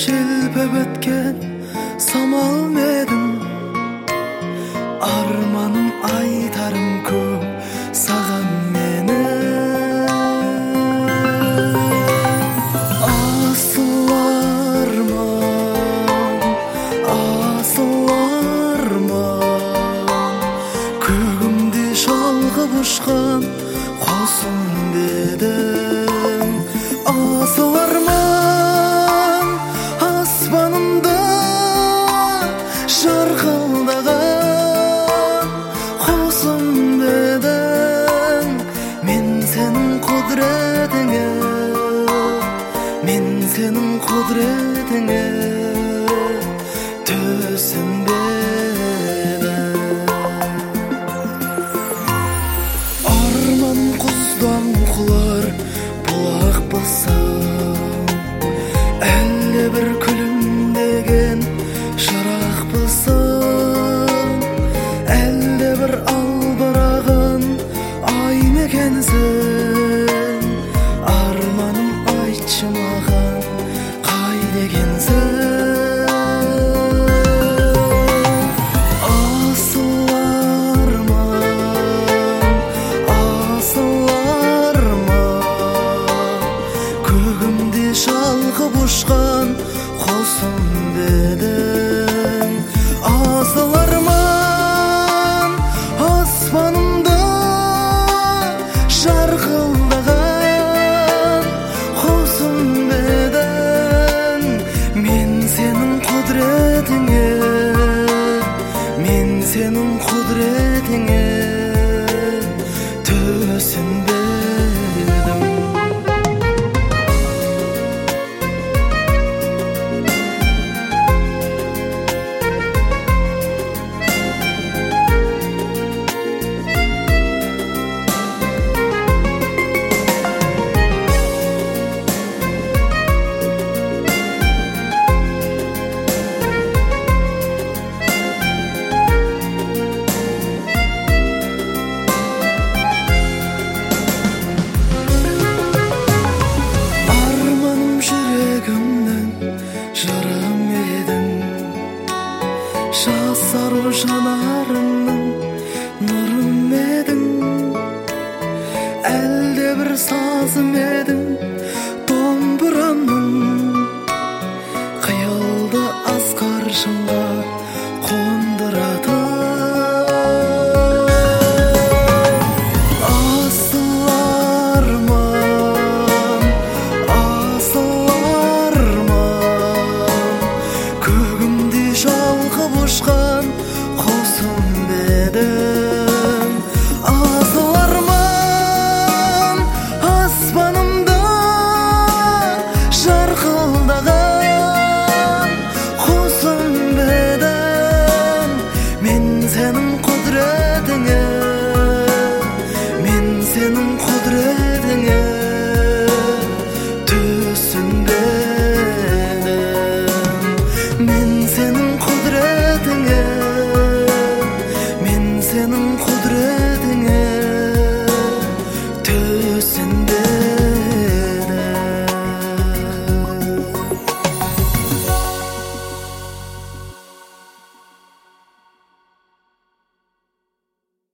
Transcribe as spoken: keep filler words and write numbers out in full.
желпіп өткен самал медім, арманым айтарым көп саған менің. Асыл арман, асыл арман, көгімде шалқып ұшқан қосым дедің. Асыл арман, аспанымда жарқылдаған қосым дедің. Мен сенің құдіретіңе, мен сенің құдіретіңе түсінбедім. Арман құздан құлар бұлақ болсам, әлде бір күлімдеген шырақ болсам, әлде бір албыраған ай мекенсің. Арманым айтшы маған қайда екенсің? Асыл арман, асыл арман, көгімде шалқып ұшқан қосым дедің. Асыл арман, аспанымда жарқылдаған қосым дедің. Мен сенің құдіретіңе, мен сенің құдіретіңе түсінбедім. Жасару жанарымның нұрым едің, әлде бір сазым едің домбырамның. Қиялды асқар шыңға қондыратын. Асыл арман, асыл арман, көгімде шалқып ұшқан қосым дедің. Асыл арман, аспанымда жарқылдаған қосым дедің. Мен сенің құдіретіңе, мен сенің құдіретіңе түсінбедім. Мен сенің құдіретіңе, мен сенің құдіретіңе түсінбедім.